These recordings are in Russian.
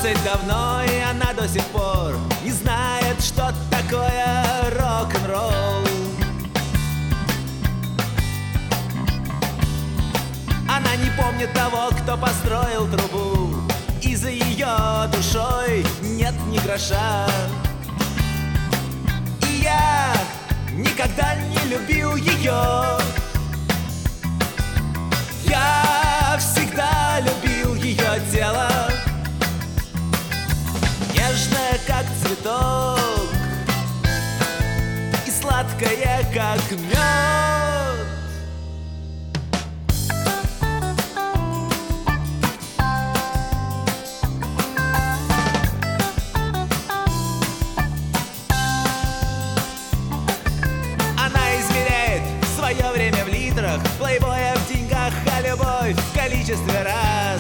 20 давно, и она до сих пор не знает, что такое рок-н-ролл. Она не помнит того, кто построил трубу, и за ее душой нет ни гроша. И я никогда не любил ее. Я всегда любил ее тело, нежное, как цветок, и сладкое, как мед. Она измеряет свое время в литрах, плейбоя в деньгах, а любовь в количестве раз.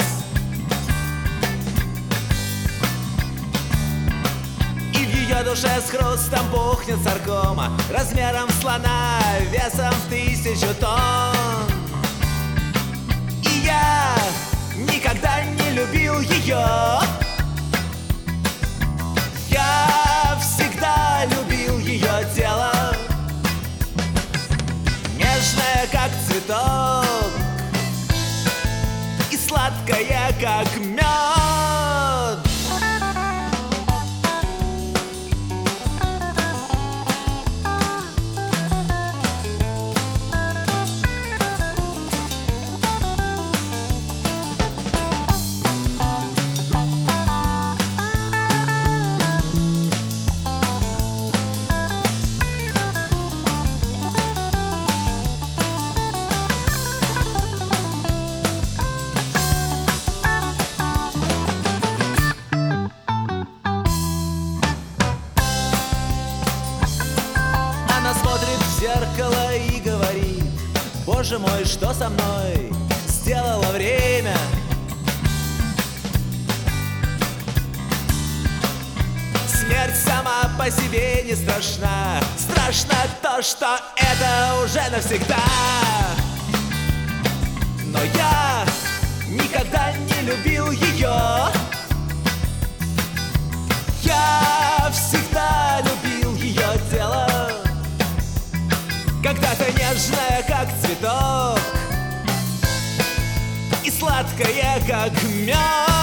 И в ее душе с хрустом пухнет саркома, размером слона, весом в 1000 тонн. И я никогда не любил ее. Я всегда любил ее тело, нежное, как цветок, и сладкое, как мед. Она смотрит в зеркало и говорит: боже мой, что со мной сделало время? Смерть сама по себе не страшна, страшно то, что это уже навсегда. Но я никогда не любил ее. Я всегда любил ее тело, когда-то нежное, как цветок, и сладкое, как мед.